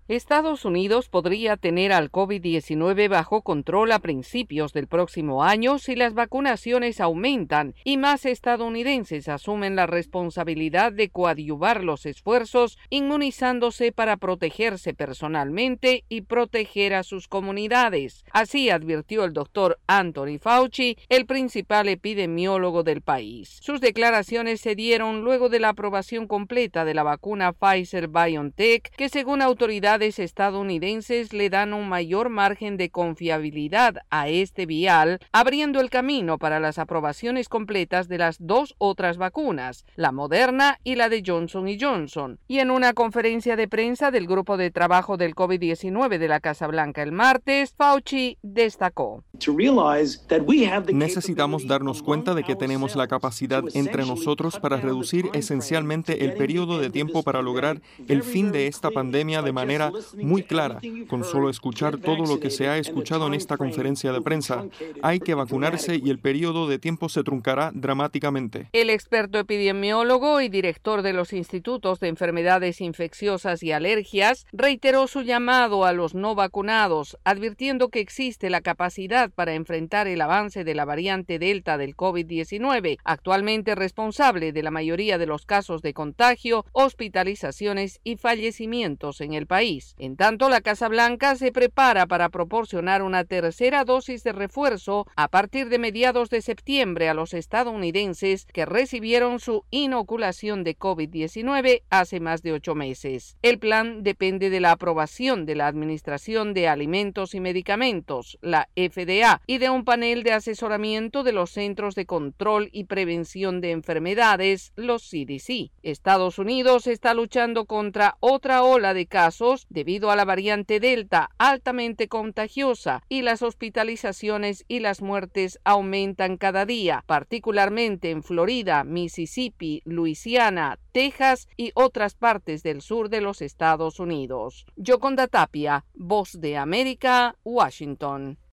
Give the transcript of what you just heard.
Estados Unidos podría tener al COVID-19 bajo control a principios del próximo año si las vacunaciones aumentan y más estadounidenses asumen la responsabilidad de coadyuvar los esfuerzos inmunizándose para protegerse personalmente y proteger a sus comunidades. Así advirtió el doctor Anthony Fauci, el principal epidemiólogo del país. Sus declaraciones se dieron luego de la aprobación completa de la vacuna Pfizer-BioNTech, que según autoridades estadounidenses le dan un mayor margen de confiabilidad a este vial, abriendo el camino para las aprobaciones completas de las dos otras vacunas, la Moderna y la de Johnson & Johnson. Y en una conferencia de prensa del Grupo de Trabajo del COVID-19 de la Casa Blanca el martes, Fauci destacó: necesitamos darnos cuenta de que tenemos la capacidad entre nosotros para reducir esencialmente el periodo de tiempo para lograr el fin de esta pandemia de manera muy clara, con solo escuchar todo lo que se ha escuchado en esta conferencia de prensa. Hay que vacunarse y el periodo de tiempo se truncará dramáticamente. El experto epidemiólogo y director de los Institutos de Enfermedades Infecciosas y Alergias reiteró su llamado a los no vacunados, advirtiendo que existe la capacidad para enfrentar el avance de la variante Delta del COVID-19, actualmente responsable de la mayoría de los casos de contagio, hospitalizaciones y fallecimientos en el país. En tanto, la Casa Blanca se prepara para proporcionar una tercera dosis de refuerzo a partir de mediados de septiembre a los estadounidenses que recibieron su inoculación de COVID-19 hace más de 8 meses. El plan depende de la aprobación de la Administración de Alimentos y Medicamentos, la FDA, y de un panel de asesoramiento de los Centros de Control y Prevención de Enfermedades, los CDC. Estados Unidos está luchando contra otra ola de casos debido a la variante Delta altamente contagiosa, y las hospitalizaciones y las muertes aumentan cada día, particularmente en Florida, Mississippi, Luisiana, Texas y otras partes del sur de los Estados Unidos. Yoconda Tapia, Voz de América, Washington.